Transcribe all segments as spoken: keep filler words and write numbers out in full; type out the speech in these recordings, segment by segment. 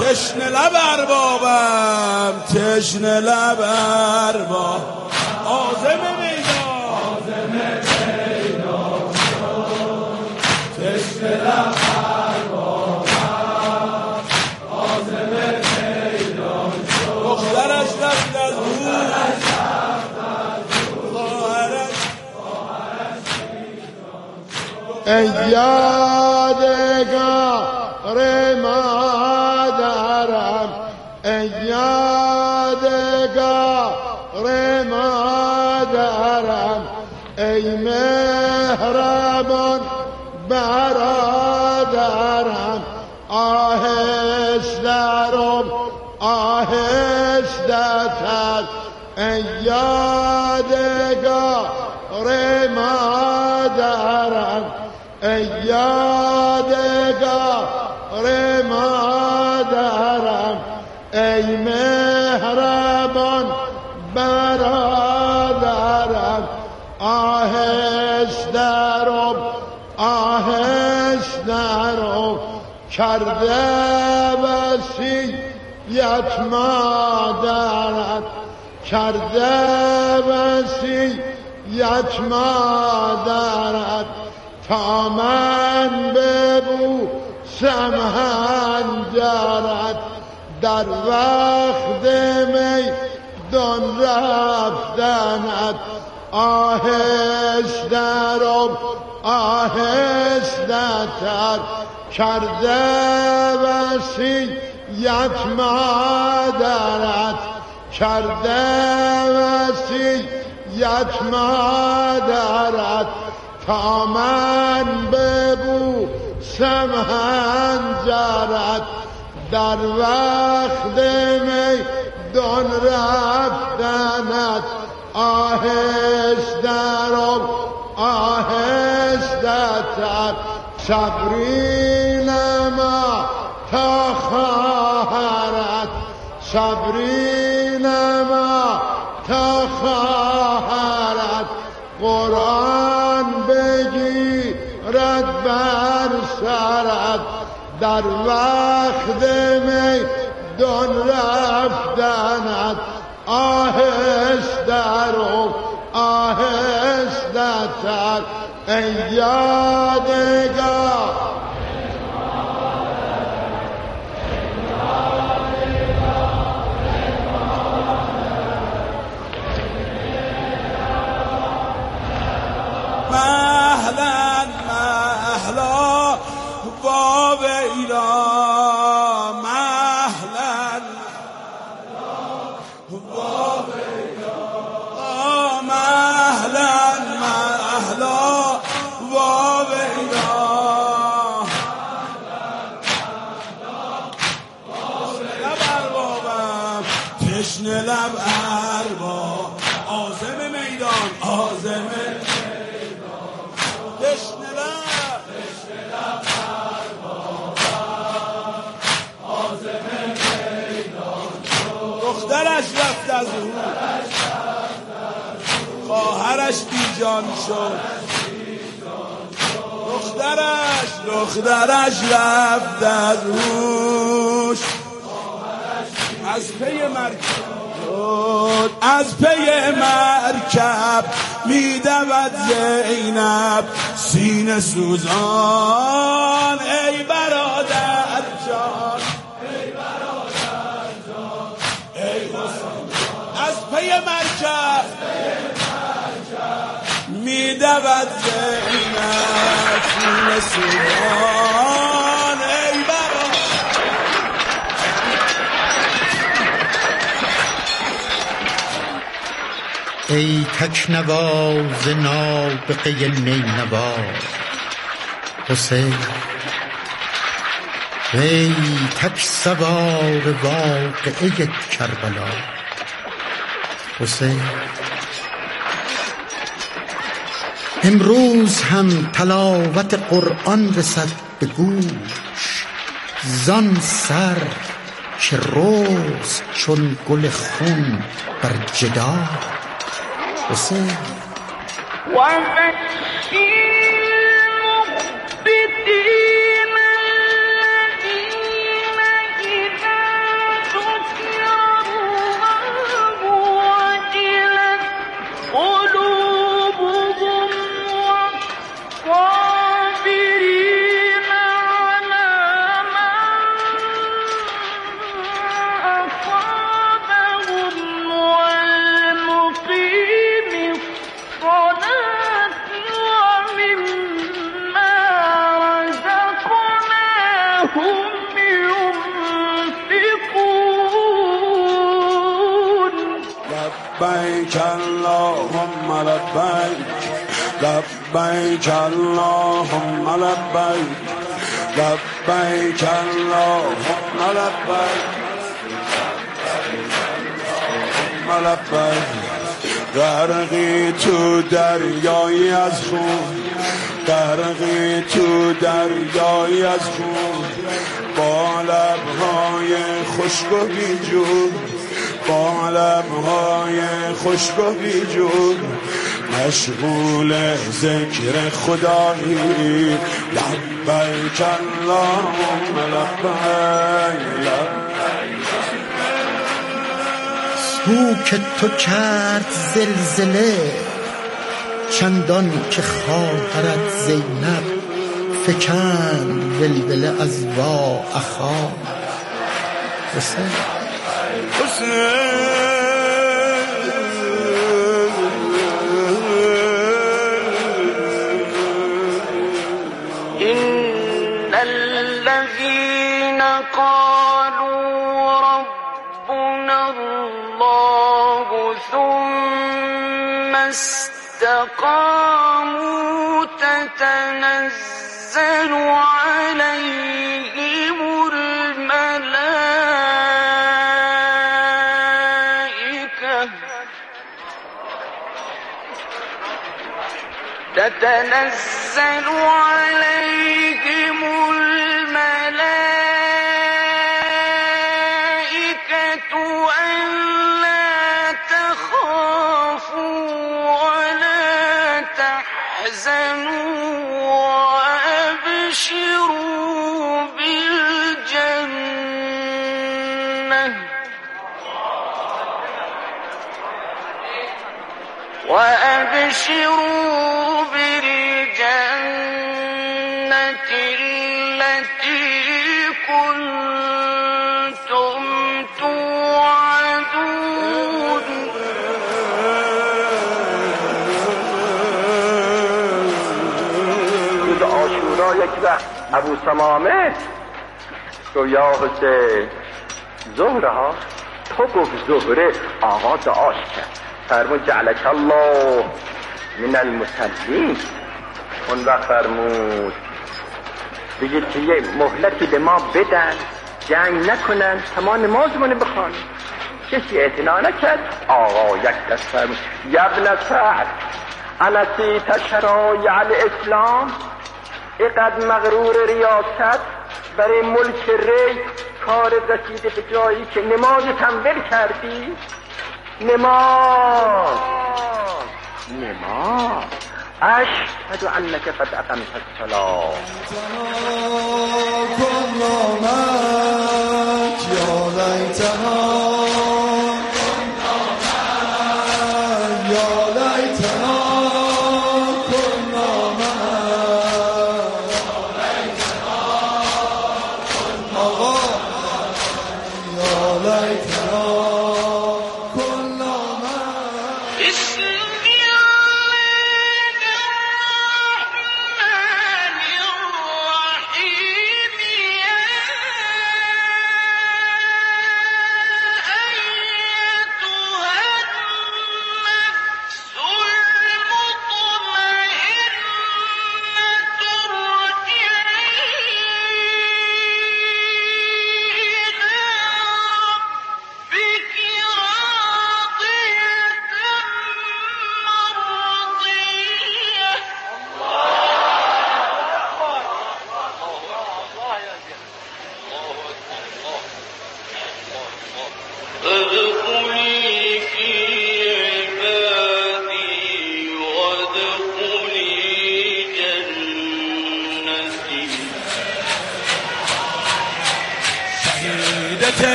تشنه لب اربابم، تشنه لب ارباب، عازم میدان، عازم میدان تشنه لب اربابم، عازم میدان دخترش رفت از بود، خواهرش ای یادگار مادرم، ای یادگار مادرم، ای مهربان برادرم، آهسته رو آهسته تر، ای یادگار مادرم، ای یادگار مادرم، ای مهربان برادرم، آهسته رو آهسته رو کرده وصیت مادرت، کرده وصیت مادرت، تا من ببوسم حنجرت، در وقت میدان رفتنت، آهسته رو آهسته تر کرده وصیت مادرت، کرده وصیت مادرت، تا من ببوسم حنجرت، در وقت میدان رفتنت، آهسته رو آهسته تر، صبری نما تا خواهرت، صبری نما تا خواهرت، قرآن بگیرد بر سرت، در وقت میدان رفتنت، آهسته رو آهسته تر، ای یادگار مهلا مهلا با ویلا، مهلا با ویلا، مهلا مهلا با ویلا، لب اربابم، تشنه لب ارباب، عازم میدان، عازم تشنه لب، تشنه لب اربابم، عازم میدان دخترش رفت از او، خواهرش بیجان شد، دخترش دخترش رفت از اوش، از پی مرکب از پی مرکب میدود زینب سینه سوزان، ای برادر جان، ای برادر جان، ای حسین، از پی مرکب میدود زینب سینه سوزان، ای برادر. ای تکنواز نابغه نینوا حسین، ای تک سوار واقعه کربلا حسین، امروز هم تلاوت قرآن رسد به گوش، زان سر که روز چون گل خون بر جدار حسین. والمخبتين الذين إذا قلوبهم والصابرين على ما أصابهم والمقيم الصلاة ومما رزقناهم ينفقون. لبيك اللهم لبيك لبيك اللهم لبيك لبيك اللهم لبيك اللهم لبيك. غرقی تو دریایی از خون، غرقی تو دریایی از خون، با لبهای خشک و بیجون، با لبهای خشک و بیجون، مشغول ذکر خدایی. لبیک اللهم لبیک. او که تو کرد زلزله، چندان که خواهرت زینب فکند ولوله از وا اخا حسین. إن الذين قالوا ربنا الله ثم استقاموا تتنزل عليهم الملائكة تتنزل عليهم الملائكة ألا تخافوا ولا تحزنوا وأبشروا بالجنة وأبشروا بالجنة التي كنتم توعدون. روز عاشورا یک وقت ابو سمامه گفت یا حسین زهره ها، تو گفت زهره آقا دعاش کرد، فرمود جعلک الله من المصلین. اون وقت فرمود بگید که یه مهلتی به ما بدن، جنگ نکنن تا ما نمازمونه بخوانیم. کسی اعتنا نکرد. آقا یک دست فرمود یبن سعد انسی تشرایع الاسلام، اقد مغرور ریاست برای ملک ری کار رسیده به جایی که نماز تنبیل کردی. نماز نماز اشهد انک قد اقمت الصلاة.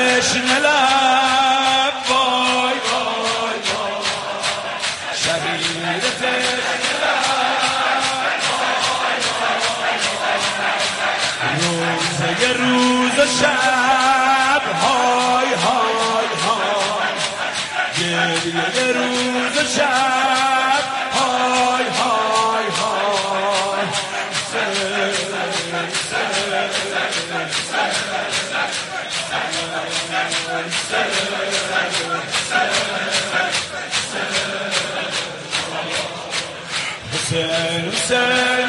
تشنه لب وای وای وای شهید روزه روز و شب های های های گریه روز و شب های های های حسین حسین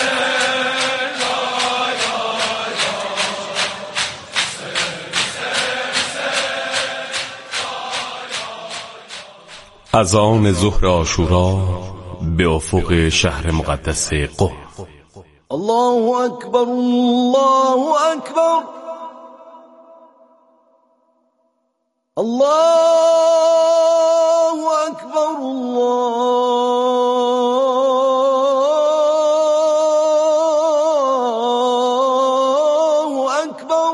از آن ظهر عاشورا به افق شهر مقدس قم. الله اکبر الله اکبر الله اکبر الله اکبر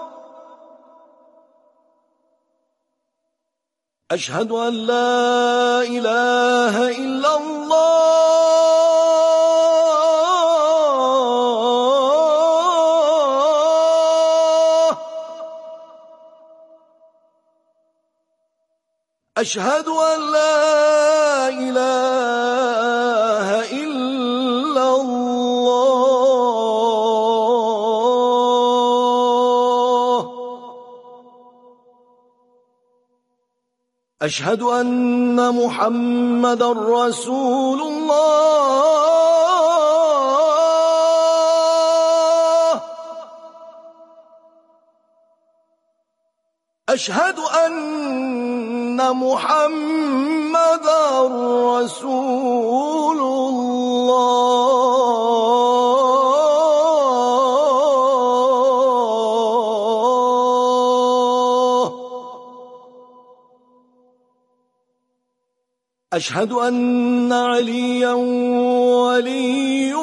اشهد ان لا اله الا الله اشهد ان لا اله الا الله اشهد ان محمدا رسول الله اشهد ان محمدا رسول الله اشهد ان عليا ولي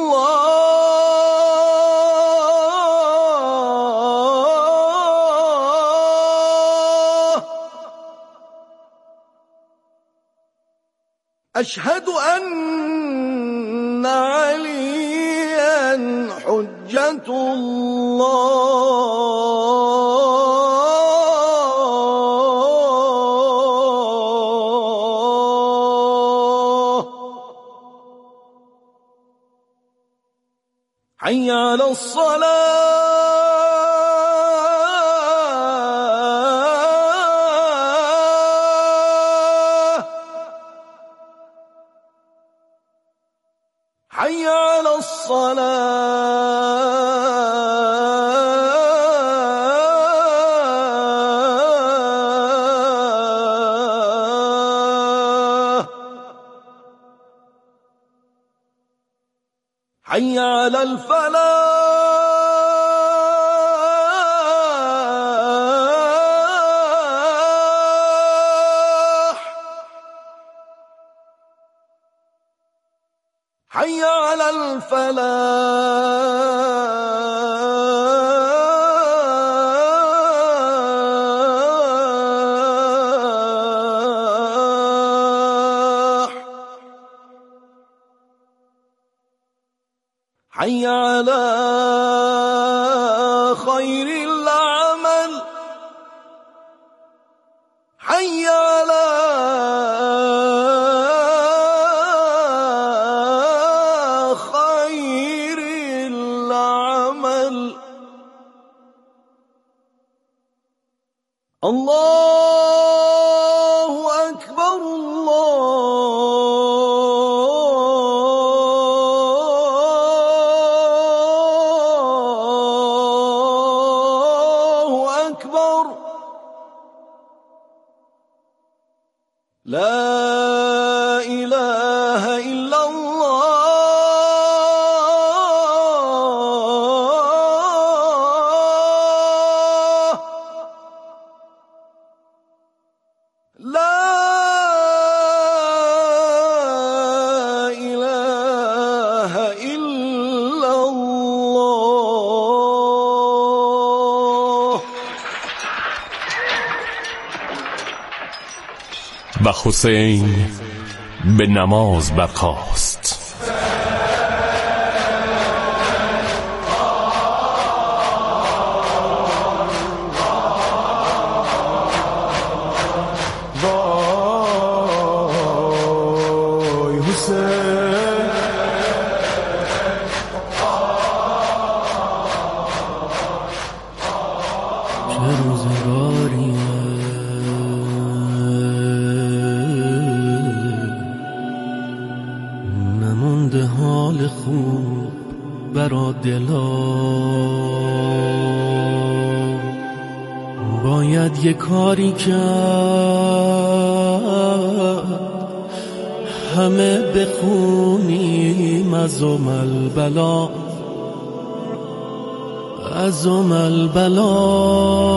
الله اشهد ان عليا حجة الله حي على الصلاة حي على الصلاة حي على الفلاح حي على الفلاح حي على خير العمل حي على خير العمل الله أكبر الله أكبر لا إله إلا الله لا إله إلا الله. و حسین به نماز برخاست. وای حسین چه روزگاری نمونده حال خوب برا دلا، باید یه کاری کرد همه بخونیم از ام البلا، از ام البلا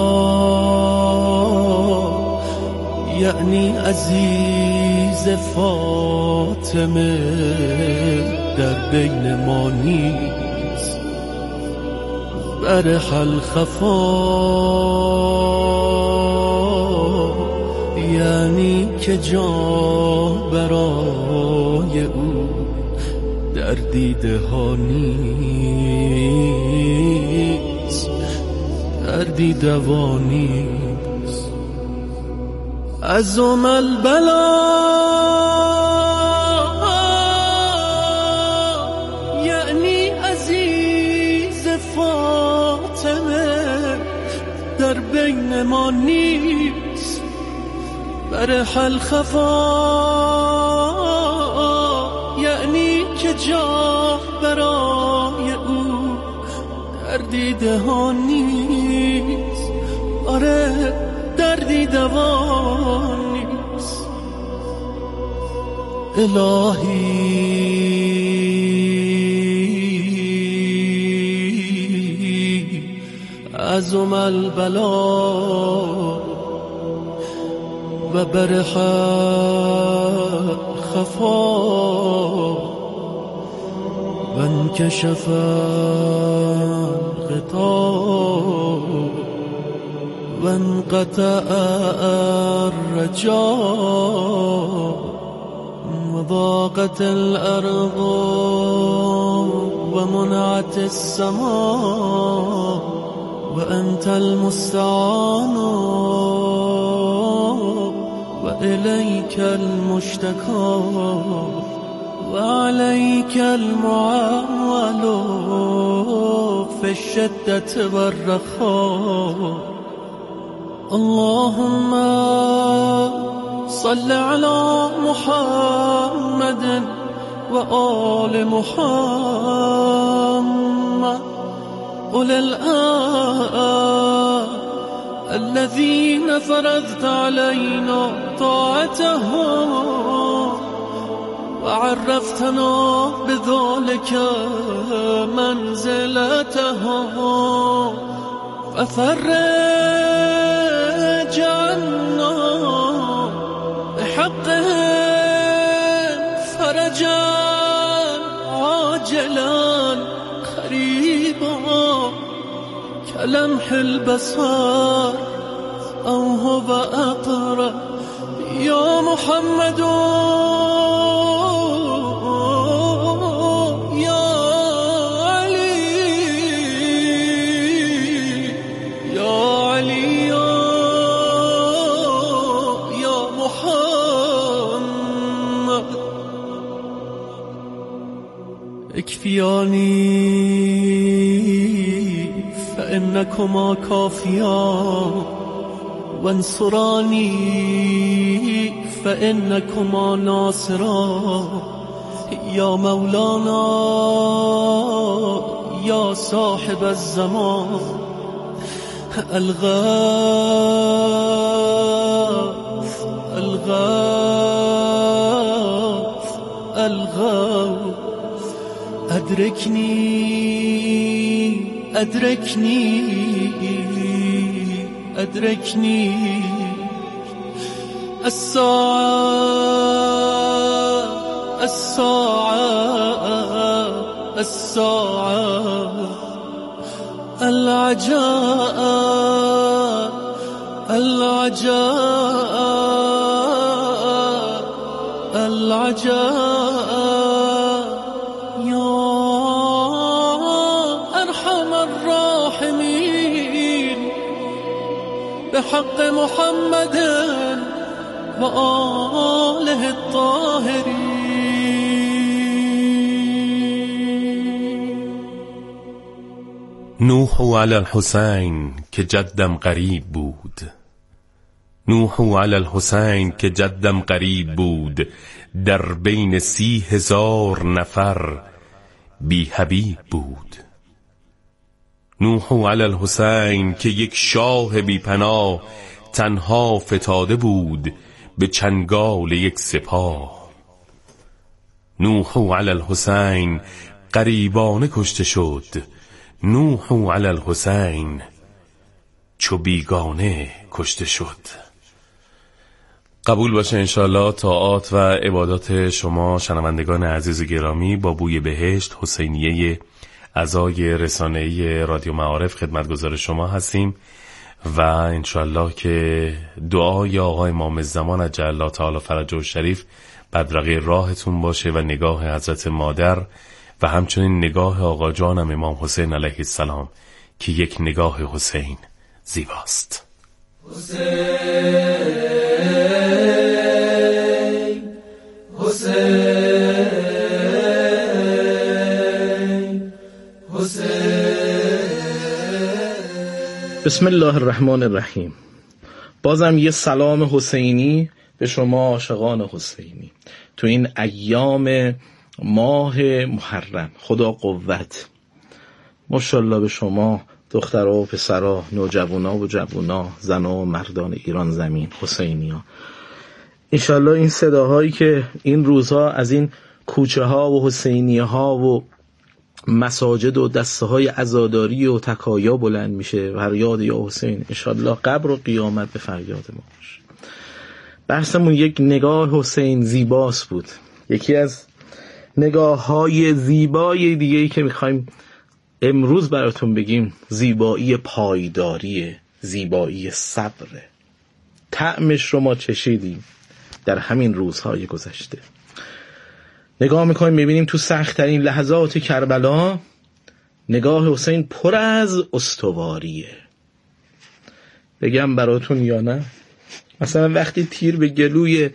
یعنی عزیز فاطمه در بین ما نیست، برح الخفا یعنی که جا برای او در دیده ها نیست، در دیده ها نیست. از ام البلا یعنی عزیز فاطمه در بین ما نیست، برح الخفا یعنی که جا برای او در دیده ها نیست، آره در دیده ها نیست. الهی از ام البلا و برح خفا و انکشف الغطا و انقطع الرجاء و ضاقت الارض و منعت السماء و انت المستعان و الیک المشتکا و علیک المعول فی الشدة والرخاء. اللهم صل على محمد و آل محمد أولي الآن الذين فرضت علينا طاعتهم وعرفتنا بذلك منزلتهم ففرج عنا بحقهم فرجا عاجلا قريبا كلمح البصر أو هو أقرب يا محمد يا علي يا علي يا محمد اكفياني فإنكما كافيان وانصراني فإنكما ناصران يا مولانا يا صاحب الزمان الغاث الغاث الغاث أدركني أدركني أدركني الساعة الساعة الساعة العجاء العجاء العجاء جاء يا أرحم الراحمين بحق محمد وآله الطاهرين. نوح علی الحسین که جدم غریب بود، نوح علی الحسین که جدم غریب بود، در بین سی هزار نفر بی حبیب بود. نوح علی الحسین که یک شاه بی پناه، تنها فتاده بود به چنگال یک سپاه. نوح علی الحسین غریبانه کشته شد، نوح علی الحسین چو بیگانه کشته شد. قبول باشه انشاءالله طاعات و عبادات شما شنوندگان عزیز گرامی. با بوی بهشت حسینیه اعضای رسانه‌ای رادیو معارف خدمتگزار شما هستیم و انشاءالله که دعای آقای امام الزمان عجل الله تعالی فرجه الشریف بدرقه راهتون باشه و نگاه حضرت مادر و همچنین نگاه آقا جانم امام حسین علیه السلام که یک نگاه حسین زیباست. حسین حسین حسین. بسم الله الرحمن الرحیم. بازم یه سلام حسینی به شما عاشقان حسینی تو این ایام ماه محرم. خدا قوت. ماشاءالله به شما دخترها و پسرها، نوجوانا و جوونا، زنها و مردان ایران زمین، حسینی ها. انشالله این صداهایی که این روزها از این کوچه ها و حسینی ها و مساجد و دسته های عزاداری و تکایا بلند میشه فریاد یا حسین، انشالله قبر و قیامت به فریاد ما باشه. بحثمون یک نگاه حسین زیباست بود. یکی از نگاه های زیبای دیگه‌ای که میخوایم امروز براتون بگیم زیبایی پایداریه، زیبایی صبره. طعمش رو ما چشیدیم در همین روزهای گذشته. نگاه میکنیم میبینیم تو سخت‌ترین لحظات کربلا نگاه حسین پر از استواریه. بگم براتون یا نه؟ مثلا وقتی تیر به گلوی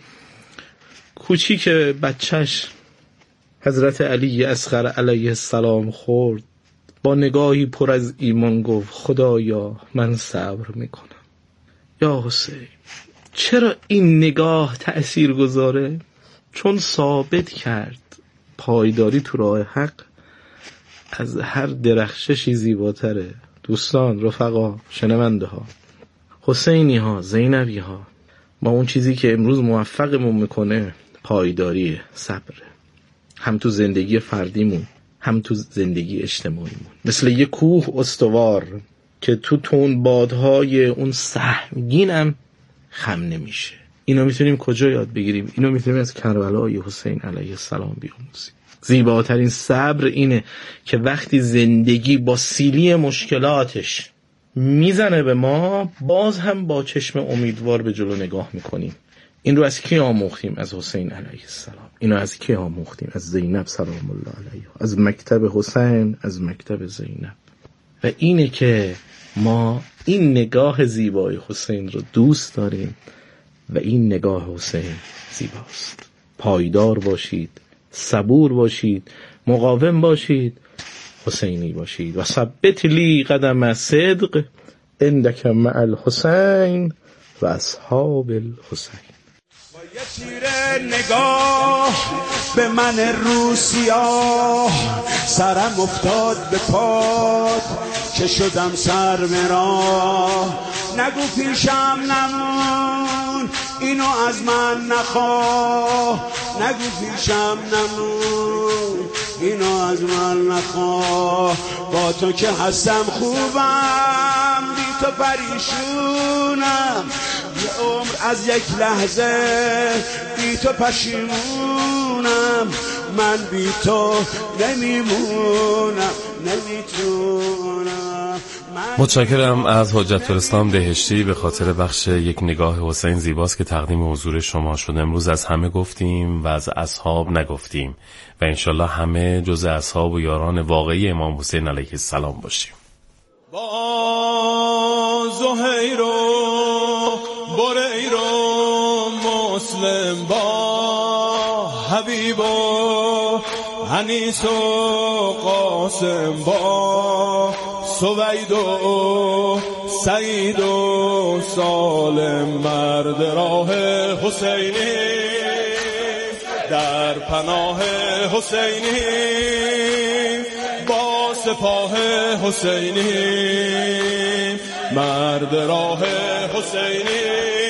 کوچیک بچهش حضرت علی اصغر علیه السلام خورد، با نگاهی پر از ایمان گفت خدایا من صبر میکنم. یا حسین چرا این نگاه تأثیر گذاره؟ چون ثابت کرد پایداری تو راه حق از هر درخششی زیباتره. دوستان، رفقا، شنونده ها، حسینی ها، زینبی ها، ما اون چیزی که امروز موفقمون میکنه پایداری، صبره. هم تو زندگی فردیمون هم تو زندگی اجتماعیمون. مثل یه کوه استوار که تو تون بادهای اون سهمگینم خم نمیشه. اینو میتونیم کجا یاد بگیریم؟ اینو میتونیم از کربلای حسین علیه السلام بیاموزیم. زیباترین صبر اینه که وقتی زندگی با سیلی مشکلاتش میزنه به ما، باز هم با چشم امیدوار به جلو نگاه میکنیم. این رو از کی آموختیم؟ از حسین علیه السلام. اینو از کی آموختیم؟ از زینب سلام الله علیها، از مکتب حسین، از مکتب زینب. و اینه که ما این نگاه زیبای حسین رو دوست داریم و این نگاه حسین زیباست. پایدار باشید، صبور باشید، مقاوم باشید، حسینی باشید. و ثبت لی قدم صدق عندک مع الحسین و اصحاب الحسین. یه تیره نگاه به من روسیا، سرم افتاد به پاد که شدم سر مرا. نگو پیشم نمون اینو از من نخواه، نگو پیشم نمون اینو از من نخواه. با تو که هستم خوبم، بی تو پریشونم. یه عمر از یک لحظه بی تو پشیمونم. من بی تو نمیمونم، نمیتونم. متشکرم از حجت الاسلام دهشتی به خاطر بخش یک نگاه حسین زیباست که تقدیم حضور شما شد. امروز از همه گفتیم و از اصحاب نگفتیم و انشالله همه جز اصحاب و یاران واقعی امام حسین علیه السلام باشیم. با زهیر و بریر و مسلم با حبیب و انیس و قاسم با سوید و سعید و سالم مرد راه حسینی در پناه حسینی با سپاه حسینی مرد راه حسینی.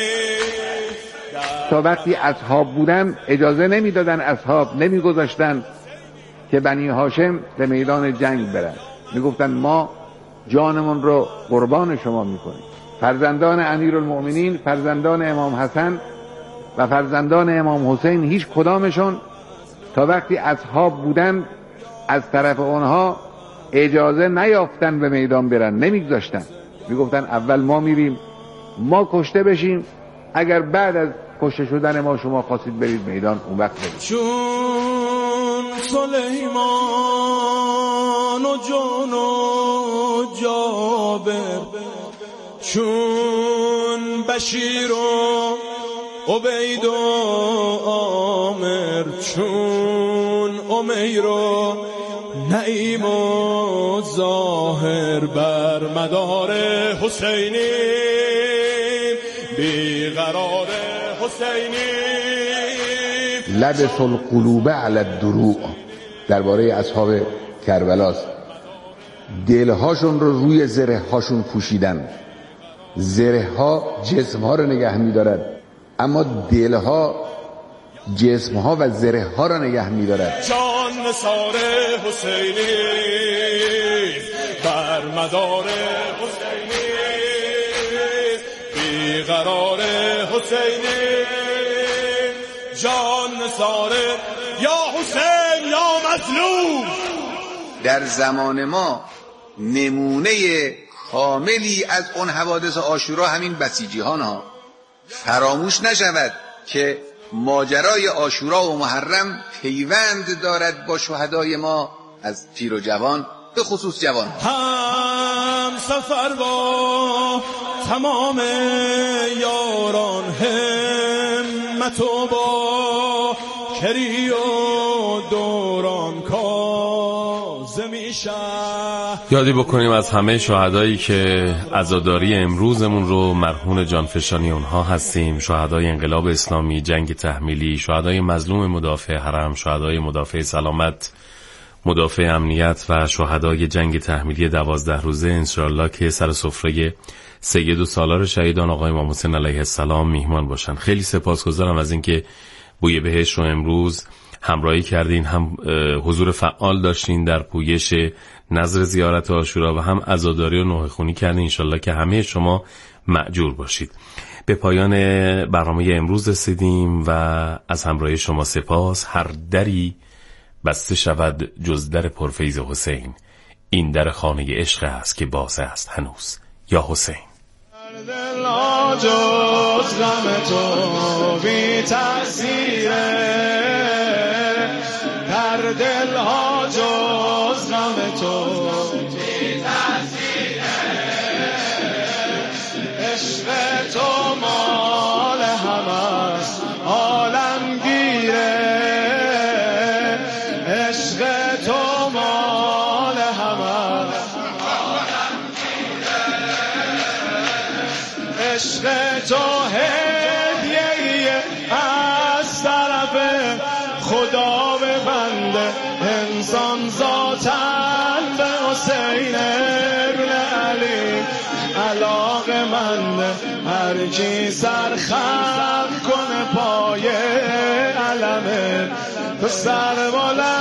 تا وقتی اصحاب بودن اجازه نمیدادن، اصحاب نمیگذاشتن که بنی هاشم به میدان جنگ برن، میگفتن ما جانمون رو قربان شما میکنیم. فرزندان امیرالمؤمنین، فرزندان امام حسن و فرزندان امام حسین هیچ کدامشون تا وقتی اصحاب بودن از طرف اونها اجازه نیافتن به میدان برن، نمیگذاشتن. میگفتن اول ما میریم، ما کشته بشیم، اگر بعد از کشته شدن ما شما خواستید برید میدان اون وقت برید. چون سلیمان و جون و جابر، چون بشیر و عبید و عامر، چون امیر و نعیم و ظاهر بر مدار حسینی بیقرار حسینی. لبس القلوب علی الدروع درباره اصحاب کربلاست. دلهاشون رو روی زره هاشون پوشیدن. زره ها جسم ها رو نگه می‌دارد، اما دلها جسم ها و زره ها رو نگه می‌دارد. جان نثار حسینی بر مدار حسینی بیقرار حسینی. جان نثار یا حسین یا مظلوم. در زمان ما نمونه کاملی از اون حوادث عاشورا همین بسیجی ها. فراموش نشود که ماجرای عاشورا و محرم پیوند دارد با شهدای ما از پیر و جوان، به خصوص جوان. هم سفر با تمام یاران، همت و با کری و دوران کاظمی شه. یادی بکنیم از همه شهدایی که عزاداری امروزمون رو مرهون جانفشانی اونها هستیم. شهدای انقلاب اسلامی، جنگ تحمیلی، شهدای مظلوم مدافع حرم، شهدای مدافع سلامت، مدافع امنیت و شهدای جنگ تحمیلی دوازده روزه انشاءالله که سر سفره سید و سالار شهیدان آقای امام حسین علیه السلام میهمان باشن. خیلی سپاسگزارم از اینکه بوی بهشت رو امروز همراهی کردین، هم حضور فعال داشتین در پویش نظر زیارت عاشورا و هم عزاداری و نوحه خونی کردین. انشالله که همه شما مأجور باشید. به پایان برنامه امروز رسیدیم و از همراهی شما سپاس. هر دری بسته شود جز در پرفیض حسین، این در خانه عشق است که باز است هنوز. یا حسین. دل ها جز غم تو بی تأثیره، در دل ها جز غم تو بی تأثیره. عشق تو مال همه است عالمگیره، عشق تو مال همه است عالمگیره. عشق تو هدیه از طرف خدا به بنده، انسان ذاتن به حسین ابن علی علاقه منده. هر کی سر خم کنه پای علمه تو سر بلند